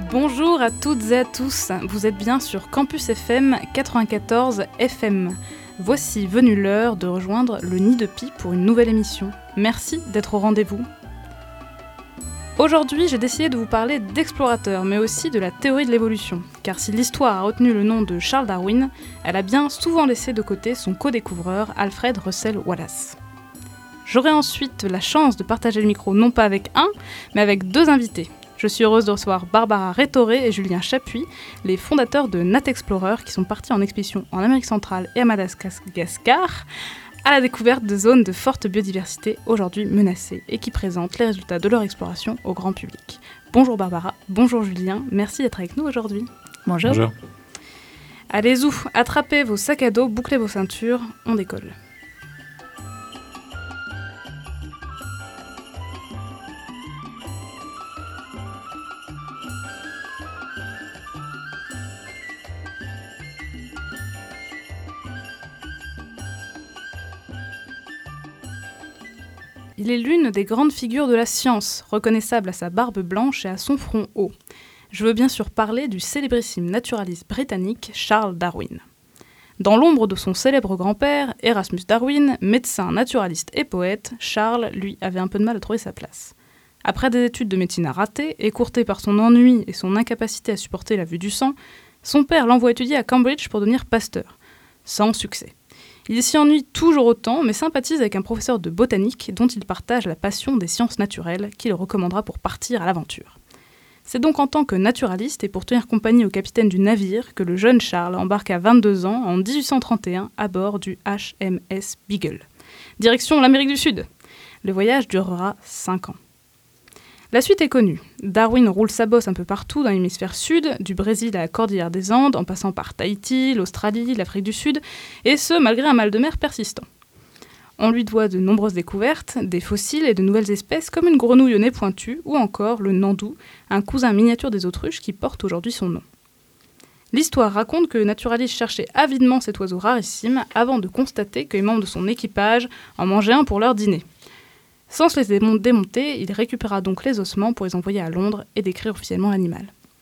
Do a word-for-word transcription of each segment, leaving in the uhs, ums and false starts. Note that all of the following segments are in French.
Bonjour à toutes et à tous, vous êtes bien sur Campus F M quatre-vingt-quatorze F M. Voici venue l'heure de rejoindre le Nid de Pie pour une nouvelle émission. Merci d'être au rendez-vous. Aujourd'hui, j'ai décidé de vous parler d'explorateurs, mais aussi de la théorie de l'évolution. Car si l'histoire a retenu le nom de Charles Darwin, elle a bien souvent laissé de côté son co-découvreur Alfred Russel Wallace. J'aurai ensuite la chance de partager le micro non pas avec un, mais avec deux invités. Je suis heureuse de recevoir Barbara Rétoré et Julien Chapuis, les fondateurs de Nat Explorer, qui sont partis en expédition en Amérique centrale et à Madagascar, à la découverte de zones de forte biodiversité aujourd'hui menacées et qui présentent les résultats de leur exploration au grand public. Bonjour Barbara, bonjour Julien, merci d'être avec nous aujourd'hui. Bonjour. Bonjour. Allez zou, attrapez vos sacs à dos, bouclez vos ceintures, on décolle. Il est l'une des grandes figures de la science, reconnaissable à sa barbe blanche et à son front haut. Je veux bien sûr parler du célébrissime naturaliste britannique Charles Darwin. Dans l'ombre de son célèbre grand-père, Erasmus Darwin, médecin, naturaliste et poète, Charles, lui, avait un peu de mal à trouver sa place. Après des études de médecine à rater, écourtées par son ennui et son incapacité à supporter la vue du sang, son père l'envoie étudier à Cambridge pour devenir pasteur. Sans succès. Il s'y ennuie toujours autant, mais sympathise avec un professeur de botanique dont il partage la passion des sciences naturelles, qui le recommandera pour partir à l'aventure. C'est donc en tant que naturaliste et pour tenir compagnie au capitaine du navire que le jeune Charles embarque à vingt-deux ans en dix-huit cent trente et un à bord du H M S Beagle. Direction l'Amérique du Sud. Le voyage durera cinq ans. La suite est connue. Darwin roule sa bosse un peu partout dans l'hémisphère sud, du Brésil à la Cordillère des Andes, en passant par Tahiti, l'Australie, l'Afrique du Sud, et ce, malgré un mal de mer persistant. On lui doit de nombreuses découvertes, des fossiles et de nouvelles espèces comme une grenouille au nez pointu, ou encore le nandou, un cousin miniature des autruches qui porte aujourd'hui son nom. L'histoire raconte que le naturaliste cherchait avidement cet oiseau rarissime avant de constater que les membres de son équipage en mangeaient un pour leur dîner. Sans se les démonter, il récupéra donc les ossements pour les envoyer à Londres et décrire officiellement l'animal.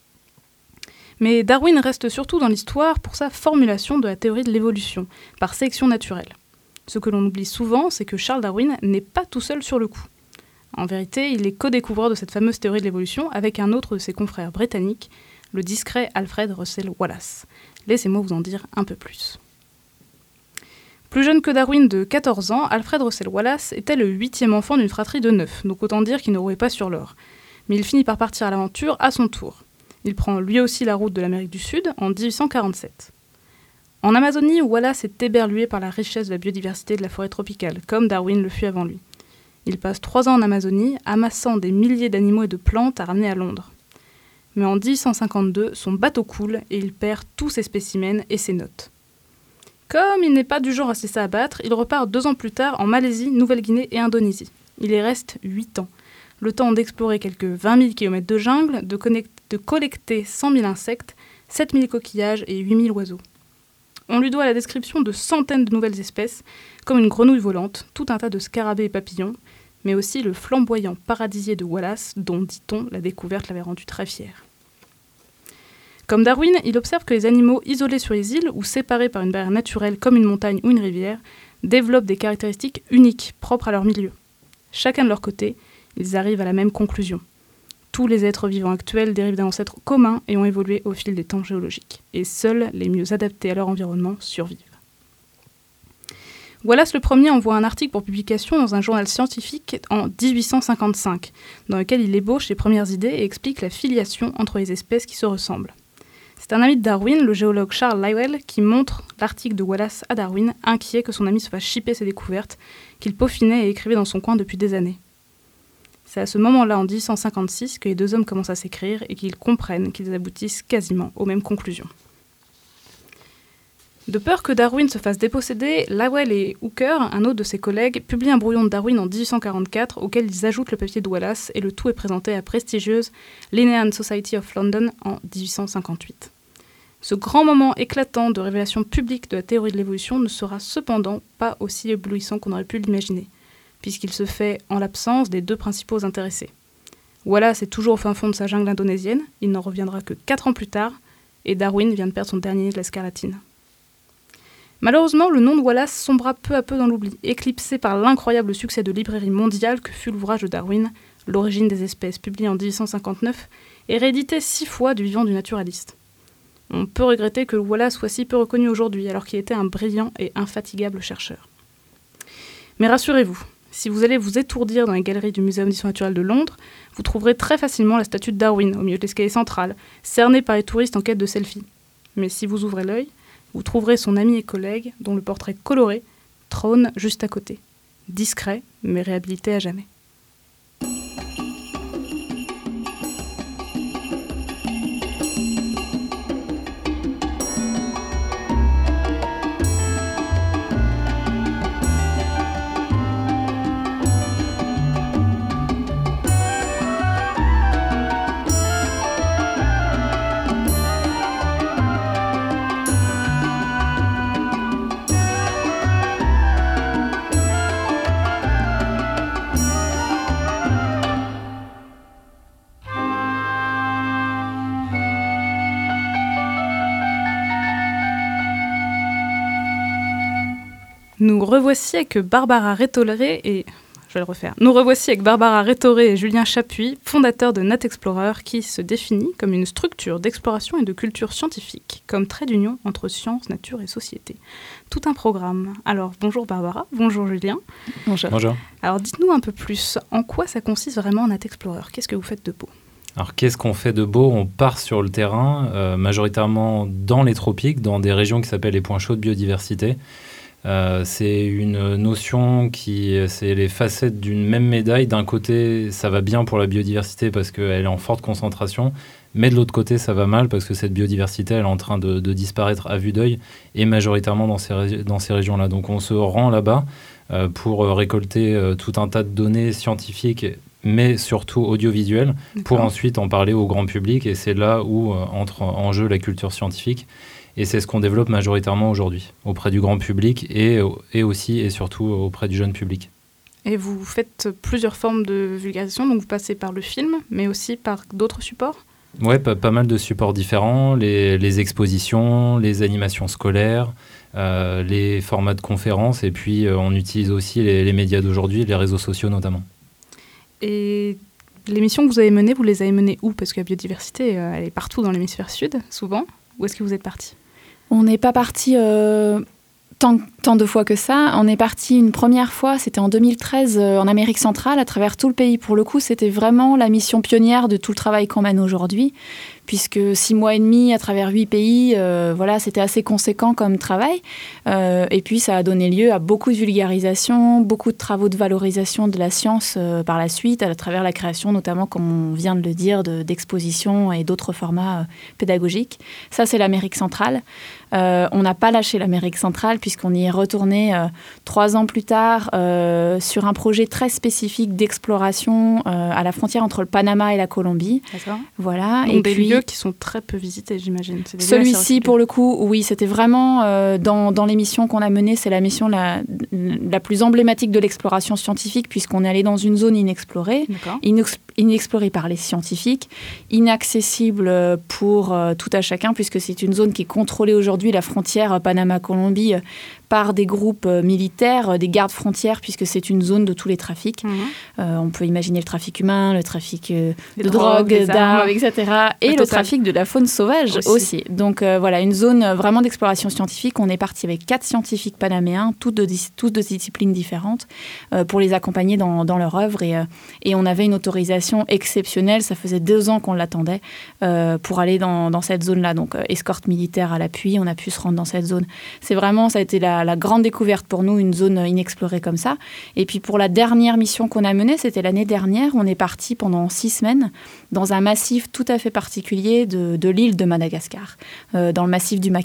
Mais Darwin reste surtout dans l'histoire pour sa formulation de la théorie de l'évolution, par sélection naturelle. Ce que l'on oublie souvent, c'est que Charles Darwin n'est pas tout seul sur le coup. En vérité, il est co-découvreur de cette fameuse théorie de l'évolution avec un autre de ses confrères britanniques, le discret Alfred Russel Wallace. Laissez-moi vous en dire un peu plus. Plus jeune que Darwin de quatorze ans, Alfred Russel Wallace était le huitième enfant d'une fratrie de neuf, donc autant dire qu'il ne roulait pas sur l'or. Mais il finit par partir à l'aventure à son tour. Il prend lui aussi la route de l'Amérique du Sud en dix-huit cent quarante-sept. En Amazonie, Wallace est éberlué par la richesse de la biodiversité de la forêt tropicale, comme Darwin le fut avant lui. Il passe trois ans en Amazonie, amassant des milliers d'animaux et de plantes à ramener à Londres. Mais en dix-huit cent cinquante-deux, son bateau coule et il perd tous ses spécimens et ses notes. Comme il n'est pas du genre à se laisser abattre, il repart deux ans plus tard en Malaisie, Nouvelle-Guinée et Indonésie. Il y reste huit ans. Le temps d'explorer quelques vingt mille kilomètres de jungle, de, connect- de collecter cent mille insectes, sept mille coquillages et huit mille oiseaux. On lui doit la description de centaines de nouvelles espèces, comme une grenouille volante, tout un tas de scarabées et papillons, mais aussi le flamboyant paradisier de Wallace, dont, dit-on, la découverte l'avait rendu très fier. Comme Darwin, il observe que les animaux isolés sur les îles ou séparés par une barrière naturelle comme une montagne ou une rivière développent des caractéristiques uniques, propres à leur milieu. Chacun de leur côté, ils arrivent à la même conclusion. Tous les êtres vivants actuels dérivent d'un ancêtre commun et ont évolué au fil des temps géologiques. Et seuls les mieux adaptés à leur environnement survivent. Wallace le premier envoie un article pour publication dans un journal scientifique en dix-huit cent cinquante-cinq, dans lequel il ébauche les premières idées et explique la filiation entre les espèces qui se ressemblent. C'est un ami de Darwin, le géologue Charles Lyell, qui montre l'article de Wallace à Darwin, inquiet que son ami se fasse chipper ses découvertes, qu'il peaufinait et écrivait dans son coin depuis des années. C'est à ce moment-là, en dix-huit cent cinquante-six, que les deux hommes commencent à s'écrire et qu'ils comprennent qu'ils aboutissent quasiment aux mêmes conclusions. De peur que Darwin se fasse déposséder, Lyell et Hooker, un autre de ses collègues, publient un brouillon de Darwin en dix-huit cent quarante-quatre auquel ils ajoutent le papier de Wallace et le tout est présenté à la prestigieuse Linnean Society of London en dix-huit cent cinquante-huit. Ce grand moment éclatant de révélation publique de la théorie de l'évolution ne sera cependant pas aussi éblouissant qu'on aurait pu l'imaginer, puisqu'il se fait en l'absence des deux principaux intéressés. Wallace est toujours au fin fond de sa jungle indonésienne, il n'en reviendra que quatre ans plus tard, et Darwin vient de perdre son dernier de la scarlatine. Malheureusement, le nom de Wallace sombra peu à peu dans l'oubli, éclipsé par l'incroyable succès de librairie mondiale que fut l'ouvrage de Darwin, L'origine des espèces, publié en dix-huit cent cinquante-neuf, et réédité six fois du vivant du naturaliste. On peut regretter que Wallace soit si peu reconnu aujourd'hui, alors qu'il était un brillant et infatigable chercheur. Mais rassurez-vous, si vous allez vous étourdir dans les galeries du Muséum d'histoire naturelle de Londres, vous trouverez très facilement la statue de Darwin au milieu de l'escalier central, cernée par les touristes en quête de selfie. Mais si vous ouvrez l'œil, vous trouverez son ami et collègue, dont le portrait coloré trône juste à côté. Discret, mais réhabilité à jamais. Nous revoici avec Barbara Rétoré et... Je vais le refaire. Nous revoici avec Barbara Rétoré et Julien Chapuis, fondateurs de Nat Explorer, qui se définit comme une structure d'exploration et de culture scientifique, comme trait d'union entre sciences, nature et société. Tout un programme. Alors, bonjour Barbara, bonjour Julien. Bonjour. Bonjour. Alors, dites-nous un peu plus, en quoi ça consiste vraiment Nat Explorer ? Qu'est-ce que vous faites de beau ? Alors, qu'est-ce qu'on fait de beau ? On part sur le terrain, euh, majoritairement dans les tropiques, dans des régions qui s'appellent les points chauds de biodiversité. Euh, c'est une notion qui, c'est les facettes d'une même médaille. D'un côté, ça va bien pour la biodiversité parce qu'elle est en forte concentration, mais de l'autre côté, ça va mal parce que cette biodiversité, elle est en train de, de disparaître à vue d'œil et majoritairement dans ces, ré- dans ces régions-là. Donc, on se rend là-bas euh, pour récolter euh, tout un tas de données scientifiques, mais surtout audiovisuelles, D'accord. pour ensuite en parler au grand public. Et c'est là où euh, entre en jeu la culture scientifique. Et c'est ce qu'on développe majoritairement aujourd'hui, auprès du grand public et, et aussi et surtout auprès du jeune public. Et vous faites plusieurs formes de vulgarisation, donc vous passez par le film, mais aussi par d'autres supports ? Oui, pas, pas mal de supports différents, les, les expositions, les animations scolaires, euh, les formats de conférences, et puis euh, on utilise aussi les, les médias d'aujourd'hui, les réseaux sociaux notamment. Et les missions que vous avez menées, vous les avez menées où ? Parce que la biodiversité, euh, elle est partout dans l'hémisphère sud, souvent. Où est-ce que vous êtes partis ? On n'est pas parti euh, tant, tant de fois que ça. On est parti une première fois, c'était en deux mille treize, euh, en Amérique centrale, à travers tout le pays. Pour le coup, c'était vraiment la mission pionnière de tout le travail qu'on mène aujourd'hui, puisque six mois et demi à travers huit pays, euh, voilà, c'était assez conséquent comme travail. Euh, et puis, ça a donné lieu à beaucoup de vulgarisation, beaucoup de travaux de valorisation de la science euh, par la suite, à travers la création, notamment, comme on vient de le dire, de, d'expositions et d'autres formats euh, pédagogiques. Ça, c'est l'Amérique centrale. Euh, on n'a pas lâché l'Amérique centrale, puisqu'on y est retourné euh, trois ans plus tard euh, sur un projet très spécifique d'exploration euh, à la frontière entre le Panama et la Colombie. D'accord. Voilà. Donc et des puis, lieux qui sont très peu visités, j'imagine. C'est des celui-ci, pour le coup, oui, c'était vraiment euh, dans, dans les missions qu'on a menées, c'est la mission la, la plus emblématique de l'exploration scientifique, puisqu'on est allé dans une zone inexplorée, inex- inexplorée par les scientifiques, inaccessible pour euh, tout à chacun, puisque c'est une zone qui est contrôlée aujourd'hui, la frontière Panama-Colombie, euh, par des groupes euh, militaires, euh, des gardes frontières, puisque c'est une zone de tous les trafics. Mmh. Euh, on peut imaginer le trafic humain, le trafic euh, de drogue, drogue d'armes, et cetera. Et le, le trafic de la faune sauvage aussi. aussi. Donc euh, voilà, une zone vraiment d'exploration scientifique. On est parti avec quatre scientifiques panaméens, tous de, tous de disciplines différentes, euh, pour les accompagner dans, dans leur œuvre. Et, euh, et on avait une autorisation exceptionnelle. Ça faisait deux ans qu'on l'attendait euh, pour aller dans, dans cette zone-là. Donc euh, escorte militaire à l'appui, on a pu se rendre dans cette zone. C'est vraiment, ça a été la, la grande découverte pour nous, une zone inexplorée comme ça. Et puis pour la dernière mission qu'on a menée, c'était l'année dernière. On est parti pendant six semaines dans un massif tout à fait particulier de, de l'île de Madagascar, euh, dans le massif du Macaï.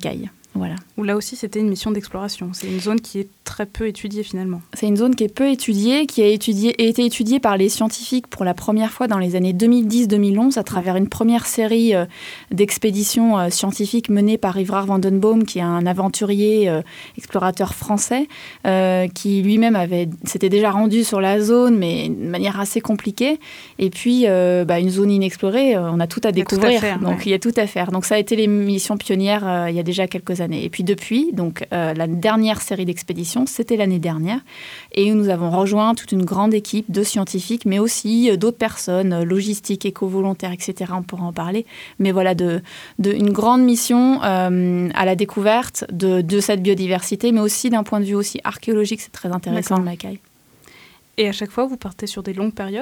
Voilà. Où là aussi, c'était une mission d'exploration. C'est une zone qui est très peu étudiée finalement. C'est une zone qui est peu étudiée, qui a étudié, été étudiée par les scientifiques pour la première fois dans les années deux mille dix deux mille onze à travers une première série euh, d'expéditions euh, scientifiques menées par Ivrard van den Boom, qui est un aventurier euh, explorateur français, euh, qui lui-même avait, s'était déjà rendu sur la zone, mais de manière assez compliquée. Et puis, euh, bah, une zone inexplorée, euh, on a tout à découvrir. Il y a tout à faire, donc, ouais. il y a tout à faire. Donc, ça a été les missions pionnières euh, il y a déjà quelques années. Et puis depuis, donc, euh, la dernière série d'expéditions, c'était l'année dernière. Et nous avons rejoint toute une grande équipe de scientifiques, mais aussi euh, d'autres personnes, euh, logistiques, éco-volontaires, et cetera. On pourra en parler. Mais voilà, de, de, une grande mission euh, à la découverte de, de cette biodiversité, mais aussi d'un point de vue aussi archéologique. C'est très intéressant, le Mackay. Et à chaque fois, vous partez sur des longues périodes ?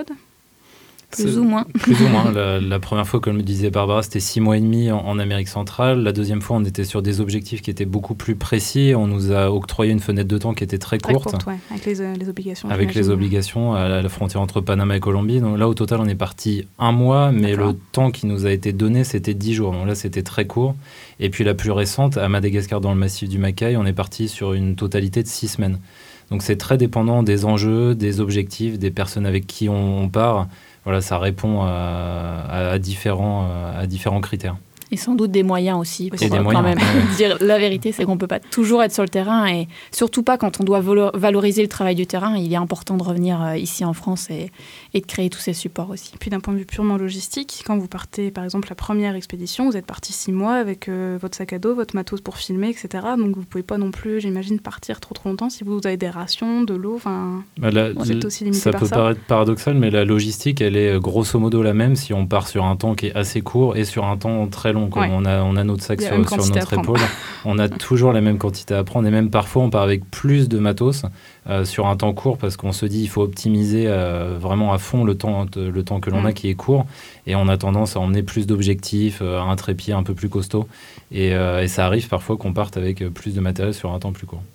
Plus C'est ou moins. Plus ou moins. La, la première fois, comme le disait Barbara, c'était six mois et demi en, en Amérique centrale. La deuxième fois, on était sur des objectifs qui étaient beaucoup plus précis. On nous a octroyé une fenêtre de temps qui était très, très courte. courte ouais, avec les, euh, les obligations. Avec les obligations à la, à la frontière entre Panama et Colombie. Donc là, au total, on est parti un mois, mais D'accord. le temps qui nous a été donné, c'était dix jours. Donc là, c'était très court. Et puis la plus récente, à Madagascar, dans le massif du Mackay, on est parti sur une totalité de six semaines. Donc c'est très dépendant des enjeux, des objectifs, des personnes avec qui on, on part. Voilà, ça répond à, à, à, différents, à différents critères. Et sans doute des moyens aussi. Et des moyens, quand même ouais. dire la vérité, c'est qu'on ne peut pas toujours être sur le terrain et surtout pas quand on doit valoriser le travail du terrain. Il est important de revenir ici en France et, et de créer tous ces supports aussi. Et puis d'un point de vue purement logistique, quand vous partez par exemple la première expédition, vous êtes parti six mois avec euh, votre sac à dos, votre matos pour filmer, et cetera. Donc vous ne pouvez pas non plus, j'imagine, partir trop trop longtemps si vous avez des rations, de l'eau. Bah là, vous êtes aussi limité ça par ça. Ça peut paraître paradoxal, mais la logistique, elle est grosso modo la même si on part sur un temps qui est assez court et sur un temps très long. Comme ouais. on a, on a notre sac sur, sur notre épaule, on a toujours la même quantité à prendre et même parfois on part avec plus de matos euh, sur un temps court parce qu'on se dit il faut optimiser euh, vraiment à fond le temps, le temps que l'on mmh. a qui est court et on a tendance à emmener plus d'objectifs, euh, un trépied un peu plus costaud et, euh, et ça arrive parfois qu'on parte avec plus de matériel sur un temps plus court.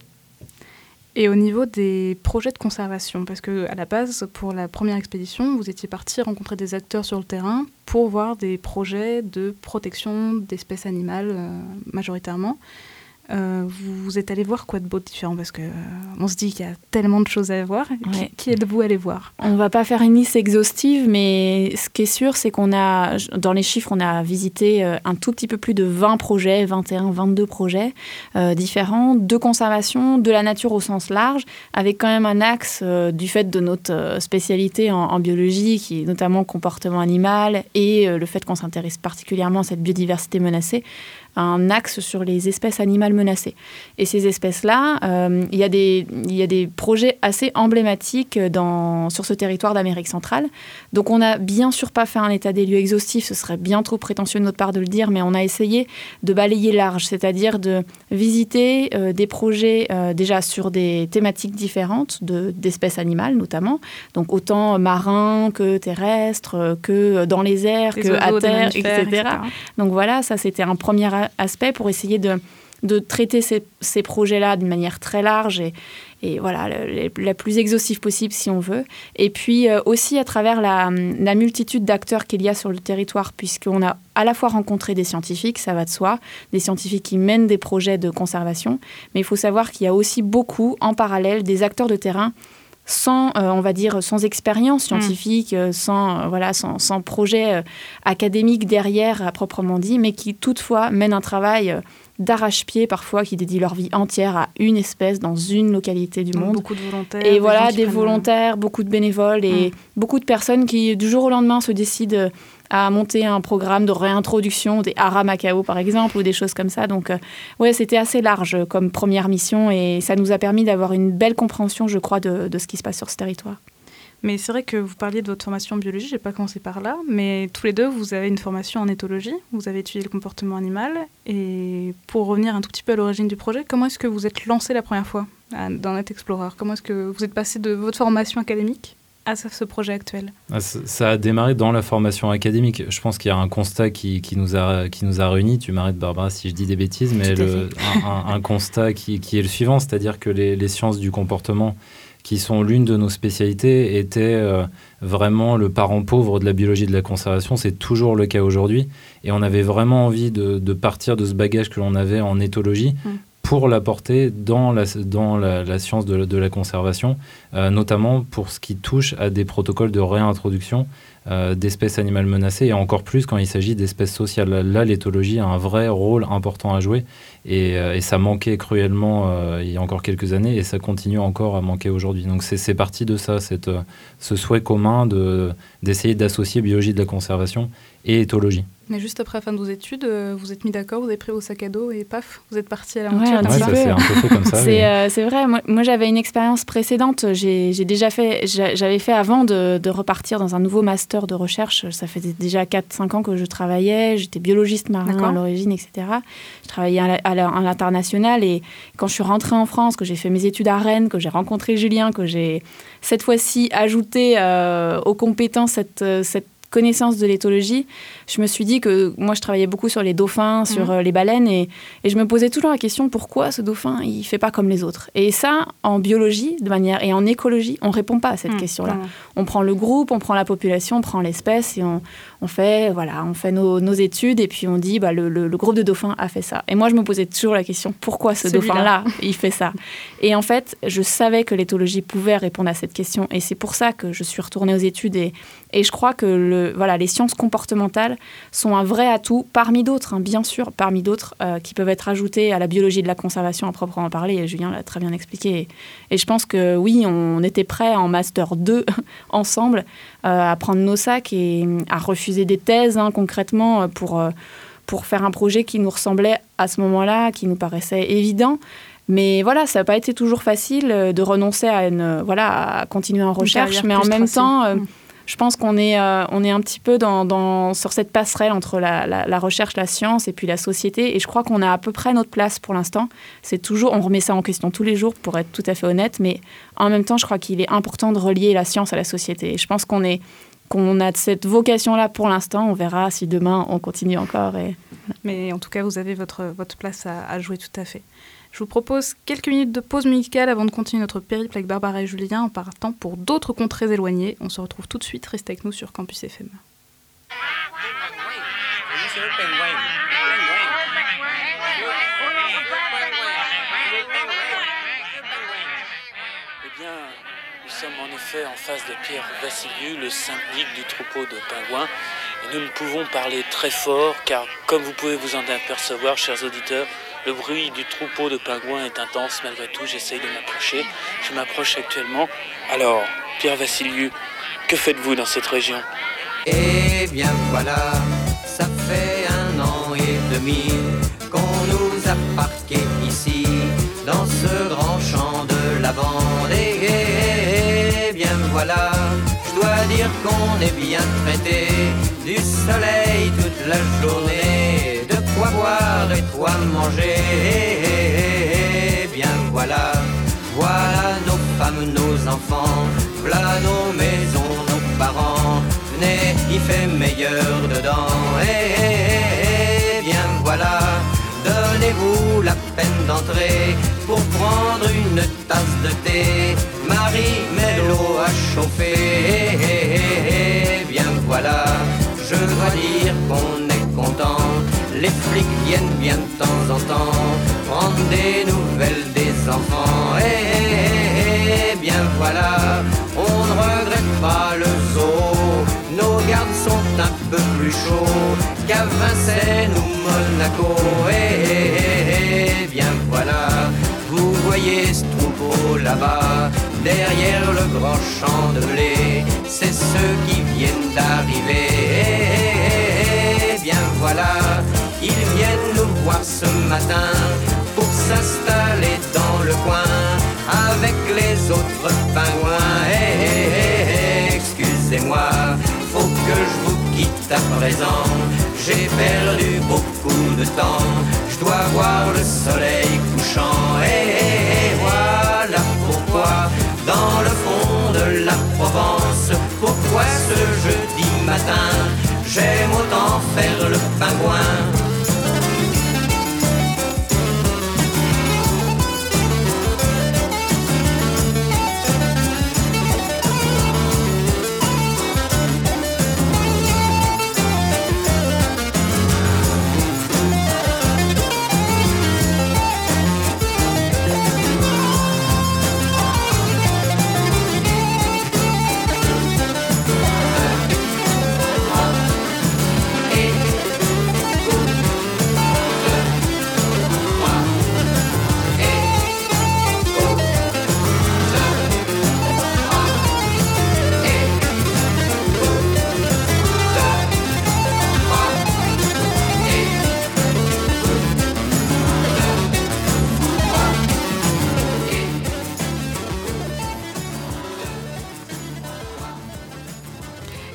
Et au niveau des projets de conservation, parce qu'à la base, pour la première expédition, vous étiez parti rencontrer des acteurs sur le terrain pour voir des projets de protection d'espèces animales euh, majoritairement. Euh, vous, vous êtes allé voir quoi de beau de différent ? Parce qu'on euh, se dit qu'il y a tellement de choses à voir. Ouais. Qui, qui êtes-vous allé voir ? On ne va pas faire une liste exhaustive, mais ce qui est sûr, c'est qu'on a, dans les chiffres, on a visité un tout petit peu plus de vingt projets, vingt et un, vingt-deux projets euh, différents, de conservation, de la nature au sens large, avec quand même un axe euh, du fait de notre spécialité en, en biologie, qui est notamment le comportement animal, et euh, le fait qu'on s'intéresse particulièrement à cette biodiversité menacée, un axe sur les espèces animales menacées. Et ces espèces-là, euh, il y a des, il y a des projets assez emblématiques dans, sur ce territoire d'Amérique centrale. Donc on n'a bien sûr pas fait un état des lieux exhaustif, ce serait bien trop prétentieux de notre part de le dire, mais on a essayé de balayer large, c'est-à-dire de visiter euh, des projets euh, déjà sur des thématiques différentes, de, d'espèces animales notamment, donc autant marins que terrestres, que dans les airs, des que à terre, et cetera. et cetera. Donc voilà, ça c'était un premier aspect pour essayer de, de traiter ces, ces projets-là d'une manière très large et, et voilà, le, le, la plus exhaustive possible si on veut. Et puis euh, aussi à travers la, la multitude d'acteurs qu'il y a sur le territoire, puisqu'on a à la fois rencontré des scientifiques, ça va de soi, des scientifiques qui mènent des projets de conservation, mais il faut savoir qu'il y a aussi beaucoup en parallèle des acteurs de terrain sans, euh, on va dire, sans expérience scientifique, mmh. sans, euh, voilà, sans, sans projet euh, académique derrière à proprement dit, mais qui toutefois mènent un travail euh, d'arrache-pied parfois, qui dédient leur vie entière à une espèce dans une localité du monde. Beaucoup de volontaires. Et voilà, des volontaires, beaucoup de bénévoles et mmh. beaucoup de personnes qui, du jour au lendemain, se décident à monter un programme de réintroduction des haras Macao, par exemple, ou des choses comme ça. Donc, euh, ouais, c'était assez large comme première mission et ça nous a permis d'avoir une belle compréhension, je crois, de, de ce qui se passe sur ce territoire. Mais c'est vrai que vous parliez de votre formation en biologie, je n'ai pas commencé par là, mais tous les deux, vous avez une formation en éthologie, vous avez étudié le comportement animal, et pour revenir un tout petit peu à l'origine du projet, comment est-ce que vous êtes lancé la première fois dans Net Explorer ? Comment est-ce que vous êtes passé de votre formation académique à ce projet actuel ? Ça a démarré dans la formation académique. Je pense qu'il y a un constat qui, qui, nous, a, qui nous a réunis. Tu m'arrêtes, Barbara, si je dis des bêtises, mais le, un, un, un constat qui, qui est le suivant, c'est-à-dire que les, les sciences du comportement qui sont l'une de nos spécialités, étaient euh, vraiment le parent pauvre de la biologie de la conservation. C'est toujours le cas aujourd'hui. Et on avait vraiment envie de, de partir de ce bagage que l'on avait en éthologie mmh. pour l'apporter dans la, dans la, la science de, de la conservation, euh, notamment pour ce qui touche à des protocoles de réintroduction euh, d'espèces animales menacées, et encore plus quand il s'agit d'espèces sociales. Là, l'éthologie a un vrai rôle important à jouer, et, euh, et ça manquait cruellement euh, il y a encore quelques années, et ça continue encore à manquer aujourd'hui. Donc c'est, c'est parti de ça, cette, ce souhait commun de, d'essayer d'associer biologie de la conservation et éthologie. Mais juste après la fin de vos études, euh, vous êtes mis d'accord, vous avez pris vos sacs à dos et paf, vous êtes parti à l'aventure. Ouais, un ouais, ça s'est un peu fait comme ça. C'est, mais... euh, c'est vrai, moi, moi j'avais une expérience précédente. J'ai, j'ai déjà fait, j'avais fait avant de, de repartir dans un nouveau master de recherche. Ça faisait déjà quatre cinq ans que je travaillais. J'étais biologiste marin d'accord. à l'origine, et cetera. Je travaillais à, à, à l'international, et quand je suis rentrée en France, que j'ai fait mes études à Rennes, que j'ai rencontré Julien, que j'ai cette fois-ci ajouté euh, aux compétences cette, cette connaissance de l'éthologie, je me suis dit que moi je travaillais beaucoup sur les dauphins, sur mmh. euh, les baleines, et, et je me posais toujours la question pourquoi ce dauphin il fait pas comme les autres. Et ça, en biologie de manière et en écologie, on répond pas à cette mmh. question-là. Mmh. On prend le groupe, on prend la population, on prend l'espèce, et on, on fait voilà, on fait nos, nos études, et puis on dit bah le, le, le groupe de dauphins a fait ça. Et moi je me posais toujours la question pourquoi ce Celui-là. dauphin-là il fait ça. Et en fait, je savais que l'éthologie pouvait répondre à cette question, et c'est pour ça que je suis retournée aux études, et, et je crois que le Voilà, les sciences comportementales sont un vrai atout, parmi d'autres, hein, bien sûr, parmi d'autres, euh, qui peuvent être ajoutées à la biologie de la conservation à proprement parler, et Julien l'a très bien expliqué. Et, et je pense que oui, on était prêts en Master deux, ensemble, euh, à prendre nos sacs et à refuser des thèses, hein, concrètement, pour, euh, pour faire un projet qui nous ressemblait à ce moment-là, qui nous paraissait évident. Mais voilà, ça n'a pas été toujours facile de renoncer à, une, voilà, à continuer en recherche, mais en même tracée. temps... Euh, mmh. Je pense qu'on est, euh, on est un petit peu dans, dans, sur cette passerelle entre la, la, la recherche, la science et puis la société. Et je crois qu'on a à peu près notre place pour l'instant. C'est toujours, on remet ça en question tous les jours, pour être tout à fait honnête. Mais en même temps, je crois qu'il est important de relier la science à la société. Et je pense qu'on, est, qu'on a cette vocation-là pour l'instant. On verra si demain, on continue encore. Et... Mais en tout cas, vous avez votre, votre place à, à jouer tout à fait. Je vous propose quelques minutes de pause musicale avant de continuer notre périple avec Barbara et Julien en partant pour d'autres contrées éloignées. On se retrouve tout de suite, restez avec nous sur Campus F M. Eh bien, nous sommes en effet en face de Pierre Vassiliou, le syndic du troupeau de pingouins. Et nous ne pouvons parler très fort car, comme vous pouvez vous en apercevoir, chers auditeurs, le bruit du troupeau de pingouins est intense. Malgré tout, j'essaye de m'approcher. Je m'approche actuellement. Alors, Pierre Vassiliou, que faites-vous dans cette région ? Eh bien voilà, ça fait un an et demi qu'on nous a parqués ici, dans ce grand champ de lavande. Et eh bien voilà, je dois dire qu'on est bien traité, du soleil toute la journée, de quoi boire et quoi manger. Eh bien voilà, voilà nos femmes, nos enfants, voilà nos maisons, nos parents. Venez, il fait meilleur dedans. Eh bien voilà, donnez-vous la peine d'entrer pour prendre une tasse de thé. Marie met l'eau à chauffer. Eh bien voilà, je dois dire qu'on est content. Les flics viennent bien de temps en temps prendre des nouvelles des enfants. Eh bien voilà, on ne regrette pas le zoo. Nos gardes sont un peu plus chauds qu'à Vincennes ou Monaco. Eh bien voilà, vous voyez ce troupeau là-bas, derrière le grand champ de blé, c'est ceux qui viennent d'arriver. Eh bien voilà, ils viennent nous voir ce matin pour s'installer dans le coin avec les autres pingouins. Eh, excusez-moi, faut que je vous quitte à présent. J'ai perdu beaucoup de temps, je dois voir le soleil couchant. Et voilà pourquoi, dans le fond de la Provence, pourquoi ce jeudi matin, j'aime autant faire le pingouin.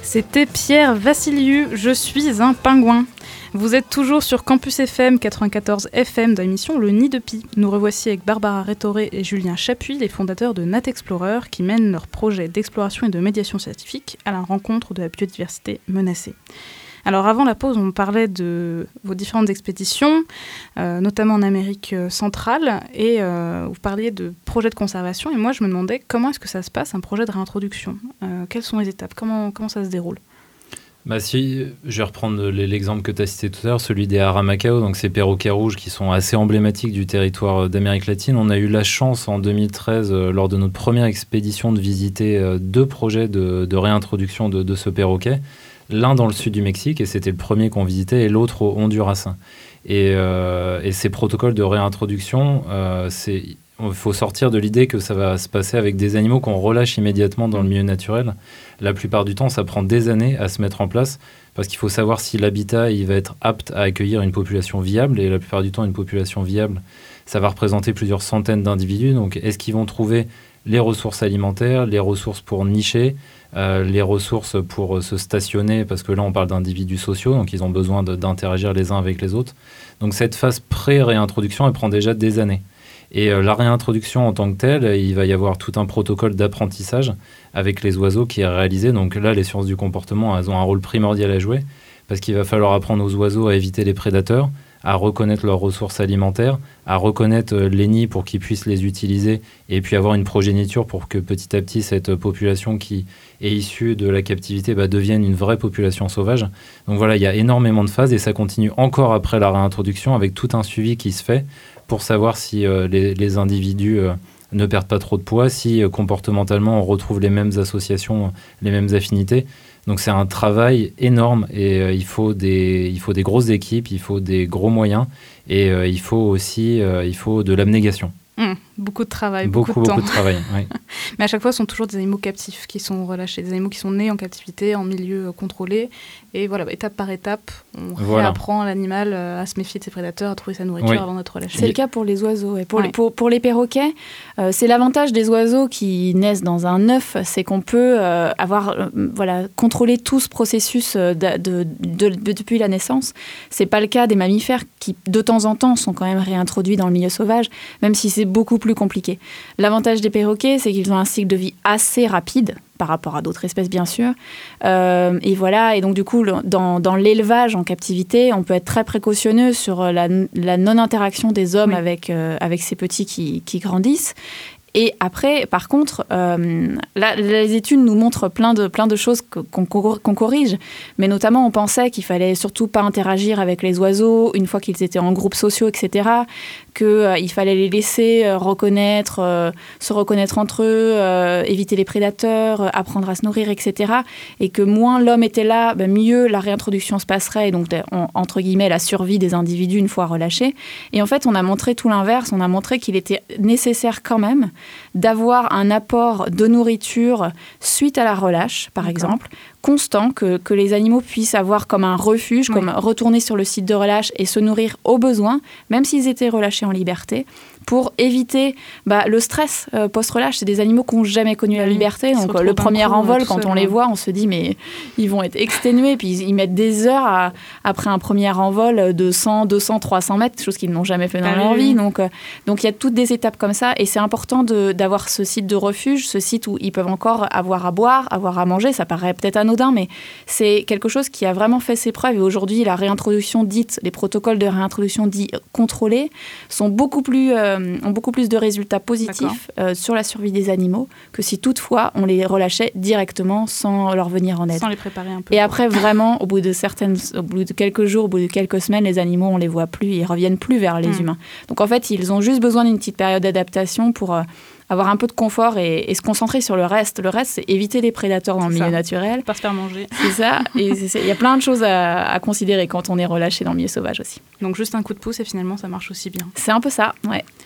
C'était Pierre Vassiliou, je suis un pingouin. Vous êtes toujours sur Campus F M quatre-vingt-quatorze F M dans l'émission Le Nid de Pie. Nous revoici avec Barbara Rétoré et Julien Chapuis, les fondateurs de Nat Explorer, qui mènent leur projet d'exploration et de médiation scientifique à la rencontre de la biodiversité menacée. Alors avant la pause, on parlait de vos différentes expéditions, euh, notamment en Amérique centrale, et euh, vous parliez de projets de conservation. Et moi, je me demandais comment est-ce que ça se passe, un projet de réintroduction euh, Quelles sont les étapes comment, comment ça se déroule Bah si, je vais reprendre l'exemple que tu as cité tout à l'heure, celui des Haramacao, donc ces perroquets rouges qui sont assez emblématiques du territoire d'Amérique latine. On a eu la chance en deux mille treize, euh, lors de notre première expédition, de visiter euh, deux projets de, de réintroduction de, de ce perroquet. L'un dans le sud du Mexique, et c'était le premier qu'on visitait, et l'autre au Honduras. Et, euh, et ces protocoles de réintroduction, euh, c'est... il faut sortir de l'idée que ça va se passer avec des animaux qu'on relâche immédiatement dans le milieu naturel. La plupart du temps, ça prend des années à se mettre en place parce qu'il faut savoir si l'habitat il va être apte à accueillir une population viable. Et la plupart du temps, une population viable, ça va représenter plusieurs centaines d'individus. Donc, est-ce qu'ils vont trouver les ressources alimentaires, les ressources pour nicher, euh, les ressources pour se stationner, parce que là, on parle d'individus sociaux, donc ils ont besoin de, d'interagir les uns avec les autres. Donc, cette phase pré-réintroduction, elle prend déjà des années. Et euh, la réintroduction en tant que telle, il va y avoir tout un protocole d'apprentissage avec les oiseaux qui est réalisé. Donc là, les sciences du comportement, elles ont un rôle primordial à jouer parce qu'il va falloir apprendre aux oiseaux à éviter les prédateurs, à reconnaître leurs ressources alimentaires, à reconnaître euh, les nids pour qu'ils puissent les utiliser et puis avoir une progéniture pour que petit à petit, cette population qui est issue de la captivité bah, devienne une vraie population sauvage. Donc voilà, il y a énormément de phases et ça continue encore après la réintroduction avec tout un suivi qui se fait pour savoir si euh, les, les individus euh, ne perdent pas trop de poids, si euh, comportementalement on retrouve les mêmes associations, les mêmes affinités. Donc c'est un travail énorme et euh, il faut des, il faut des grosses équipes, il faut des gros moyens et euh, il faut aussi euh, il faut de l'abnégation. Mmh, beaucoup de travail, beaucoup, beaucoup de beaucoup temps. de travail, oui. Mais à chaque fois, ce sont toujours des animaux captifs qui sont relâchés, des animaux qui sont nés en captivité, en milieu contrôlé. Et voilà, étape par étape, on voilà. réapprend l'animal à se méfier de ses prédateurs, à trouver sa nourriture oui. avant d'être relâché. C'est le cas pour les oiseaux. Et pour, ouais. les, pour, pour les perroquets, euh, c'est l'avantage des oiseaux qui naissent dans un œuf, c'est qu'on peut euh, avoir, euh, voilà, contrôler tout ce processus de, de, de, de, depuis la naissance. C'est pas le cas des mammifères qui, de temps en temps, sont quand même réintroduits dans le milieu sauvage, même si c'est beaucoup plus compliqué. L'avantage des perroquets, c'est qu'ils ont un cycle de vie assez rapide par rapport à d'autres espèces, bien sûr. Euh, et voilà, et donc du coup, dans, dans l'élevage en captivité, on peut être très précautionneux sur la, la non-interaction des hommes oui. avec, euh, avec ces petits qui, qui grandissent. Et après, par contre, euh, là, les études nous montrent plein de, plein de choses qu'on, qu'on corrige. Mais notamment, on pensait qu'il fallait surtout pas interagir avec les oiseaux une fois qu'ils étaient en groupes sociaux, et cetera. Qu'il euh, fallait les laisser euh, reconnaître, euh, se reconnaître entre eux, euh, éviter les prédateurs, euh, apprendre à se nourrir, et cetera. Et que moins l'homme était là, ben mieux la réintroduction se passerait. Et donc, on, entre guillemets, la survie des individus une fois relâchés. Et en fait, on a montré tout l'inverse. On a montré qu'il était nécessaire quand même d'avoir un apport de nourriture suite à la relâche, par D'accord. exemple, constant, que, que les animaux puissent avoir comme un refuge, oui. comme retourner sur le site de relâche et se nourrir au besoin, même s'ils étaient relâchés en liberté, pour éviter bah, le stress euh, post-relâche. C'est des animaux qui n'ont jamais connu oui. la liberté. Donc euh, le premier envol, quand on les voit, on se dit mais ils vont être exténués. Puis ils, ils mettent des heures à, après un premier envol de cent, deux cents, trois cents mètres, chose qu'ils n'ont jamais fait dans ah, leur oui. vie. Donc euh, donc il y a toutes des étapes comme ça. Et c'est important de, d'avoir ce site de refuge, ce site où ils peuvent encore avoir à boire, avoir à manger. Ça paraît peut-être anodin, mais c'est quelque chose qui a vraiment fait ses preuves. Et aujourd'hui, la réintroduction dite, les protocoles de réintroduction dits contrôlés sont beaucoup plus... Euh, ont beaucoup plus de résultats positifs euh, sur la survie des animaux que si toutefois on les relâchait directement sans leur venir en aide. Sans les préparer un peu. Et après, vraiment, au bout de certaines, au bout de quelques jours, au bout de quelques semaines, les animaux, on les voit plus, ils reviennent plus vers les mmh. humains. Donc en fait, ils ont juste besoin d'une petite période d'adaptation pour euh, avoir un peu de confort et, et se concentrer sur le reste. Le reste, c'est éviter les prédateurs dans c'est le milieu ça. naturel. Pas se faire manger. C'est ça. Et il y a plein de choses à, à considérer quand on est relâché dans le milieu sauvage aussi. Donc juste un coup de pouce et finalement, ça marche aussi bien. C'est un peu ça, ouais.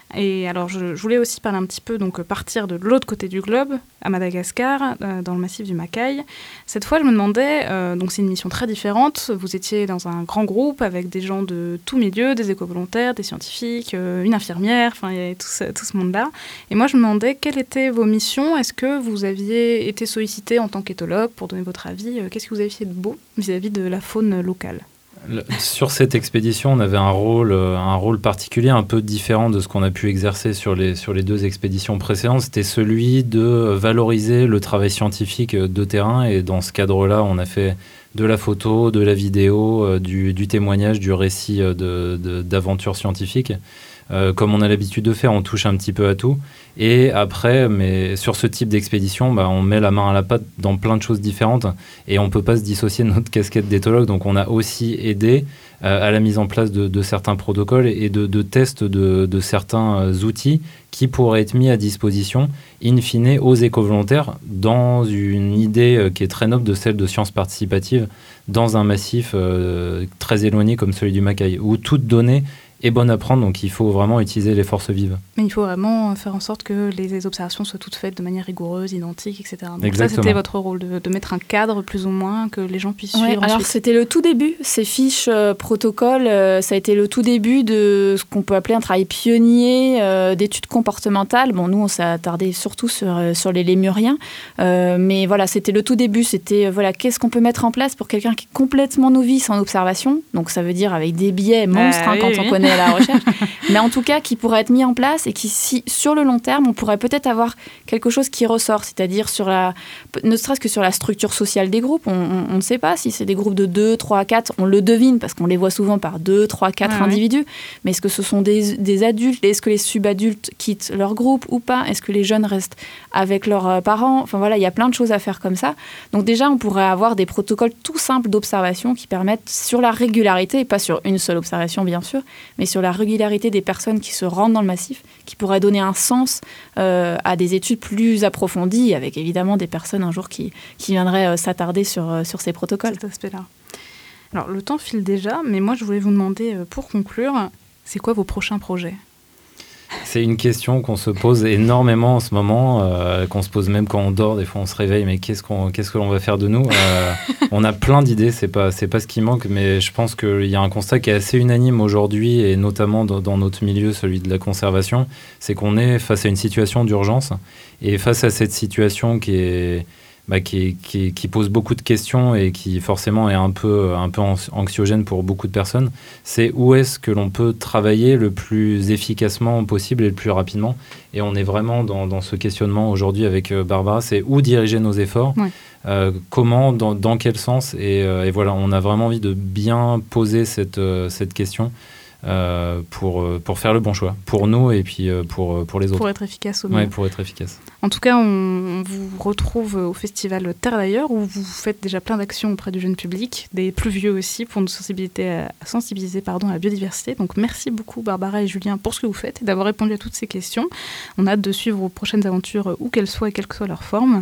Et alors, je, je voulais aussi parler un petit peu, donc partir de l'autre côté du globe, à Madagascar, euh, dans le massif du Macaï. Cette fois, je me demandais, euh, donc c'est une mission très différente, vous étiez dans un grand groupe avec des gens de tous milieux, des éco-volontaires, des scientifiques, euh, une infirmière, enfin, il y avait tout ce, tout ce monde-là. Et moi, je me demandais, quelles étaient vos missions? Est-ce que vous aviez été sollicité en tant qu'éthologue pour donner votre avis? Qu'est-ce que vous avez fait de beau vis-à-vis de la faune locale? Sur cette expédition, on avait un rôle, un rôle particulier, un peu différent de ce qu'on a pu exercer sur les, sur les deux expéditions précédentes. C'était celui de valoriser le travail scientifique de terrain. Et dans ce cadre-là, on a fait de la photo, de la vidéo, du, du témoignage, du récit de, de, d'aventures scientifiques. Euh, comme on a l'habitude de faire, on touche un petit peu à tout. Et après, mais sur ce type d'expédition, bah, on met la main à la pâte dans plein de choses différentes et on ne peut pas se dissocier de notre casquette d'éthologue. Donc on a aussi aidé euh, à la mise en place de, de certains protocoles et de, de tests de, de certains euh, outils qui pourraient être mis à disposition, in fine, aux éco-volontaires dans une idée euh, qui est très noble de celle de sciences participatives dans un massif euh, très éloigné comme celui du Macaï, où toute donnée est bonne à prendre, donc il faut vraiment utiliser les forces vives. Mais il faut vraiment faire en sorte que les observations soient toutes faites de manière rigoureuse, identique, et cetera. Donc Exactement. Ça, c'était votre rôle, de, de mettre un cadre plus ou moins, que les gens puissent ouais, suivre alors ensuite. C'était le tout début, ces fiches euh, protocoles, euh, ça a été le tout début de ce qu'on peut appeler un travail pionnier euh, d'études comportementales. Bon, nous, on s'est attardé surtout sur, euh, sur les lémuriens, euh, mais voilà, c'était le tout début, c'était, euh, voilà, qu'est-ce qu'on peut mettre en place pour quelqu'un qui est complètement novice en observation, donc ça veut dire avec des biais monstres, ah, hein, oui, quand oui. on connaît la recherche, mais en tout cas qui pourrait être mis en place et qui, si, sur le long terme, on pourrait peut-être avoir quelque chose qui ressort, c'est-à-dire sur la, ne serait-ce que sur la structure sociale des groupes. On, on, on ne sait pas si c'est des groupes de deux, trois, quatre, on le devine parce qu'on les voit souvent par deux, trois, quatre ouais, individus, ouais. mais est-ce que ce sont des, des adultes? Est-ce que les subadultes quittent leur groupe ou pas? Est-ce que les jeunes restent avec leurs parents? Enfin voilà, il y a plein de choses à faire comme ça. Donc déjà, on pourrait avoir des protocoles tout simples d'observation qui permettent, sur la régularité, et pas sur une seule observation bien sûr, mais sur la régularité des personnes qui se rendent dans le massif, qui pourraient donner un sens euh, à des études plus approfondies, avec évidemment des personnes un jour qui, qui viendraient euh, s'attarder sur, euh, sur ces protocoles. Cet aspect-là. Alors, le temps file déjà, mais moi, je voulais vous demander, euh, pour conclure, c'est quoi vos prochains projets ? C'est une question qu'on se pose énormément en ce moment, euh, qu'on se pose même quand on dort. Des fois, on se réveille, mais qu'est-ce qu'on, qu'est-ce que l'on va faire de nous ? euh, On a plein d'idées, c'est pas, c'est pas ce qui manque, mais je pense qu'il y a un constat qui est assez unanime aujourd'hui, et notamment dans, dans notre milieu, celui de la conservation, c'est qu'on est face à une situation d'urgence. Et face à cette situation qui est... Bah, qui, qui, qui pose beaucoup de questions et qui forcément est un peu, un peu anxiogène pour beaucoup de personnes, c'est où est-ce que l'on peut travailler le plus efficacement possible et le plus rapidement. Et on est vraiment dans, dans ce questionnement aujourd'hui avec Barbara, c'est où diriger nos efforts, ouais. euh, comment, dans, dans quel sens. Et, euh, et voilà, on a vraiment envie de bien poser cette, euh, cette question euh, pour, pour faire le bon choix, pour nous et puis pour, pour les autres. Pour être efficace au mieux. Ouais, pour être efficace. En tout cas, on, on vous retrouve au festival Terre d'ailleurs, où vous faites déjà plein d'actions auprès du jeune public, des plus vieux aussi, pour nous sensibiliser, à, sensibiliser pardon, à la biodiversité. Donc merci beaucoup Barbara et Julien pour ce que vous faites et d'avoir répondu à toutes ces questions. On a hâte de suivre vos prochaines aventures, où qu'elles soient et quelle que soit leur forme.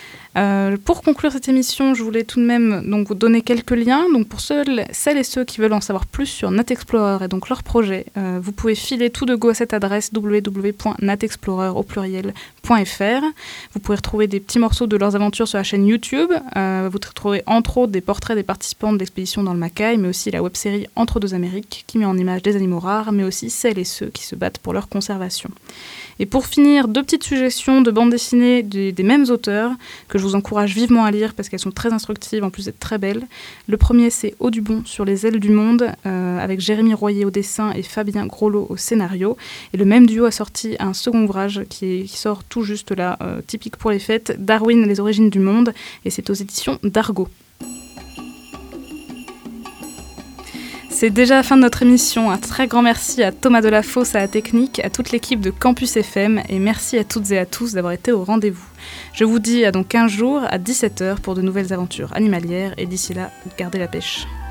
Euh, pour conclure cette émission, je voulais tout de même donc, vous donner quelques liens. Donc, pour celles, celles et ceux qui veulent en savoir plus sur NatExplorer et donc leur projet, euh, vous pouvez filer tout de go à cette adresse w w w point natexplorer au pluriel point f r. Vous pouvez retrouver des petits morceaux de leurs aventures sur la chaîne YouTube. Euh, vous retrouverez entre autres des portraits des participants de l'expédition dans le Macaï, mais aussi la web-série Entre deux Amériques qui met en image des animaux rares, mais aussi celles et ceux qui se battent pour leur conservation. Et pour finir, deux petites suggestions de bandes dessinées des, des mêmes auteurs que je vous encourage vivement à lire parce qu'elles sont très instructives, en plus d'être très belles. Le premier, c'est Audubon sur les ailes du monde, euh, avec Jérémy Royer au dessin et Fabien Groslot au scénario. Et le même duo a sorti un second ouvrage qui, est, qui sort tout juste là, euh, typique pour les fêtes, Darwin, les origines du monde, et c'est aux éditions d'Argo. C'est déjà la fin de notre émission. Un très grand merci à Thomas Delafosse à la technique, à toute l'équipe de Campus F M et merci à toutes et à tous d'avoir été au rendez-vous. Je vous dis à dans quinze jours à dix-sept heures pour de nouvelles aventures animalières et d'ici là, gardez la pêche.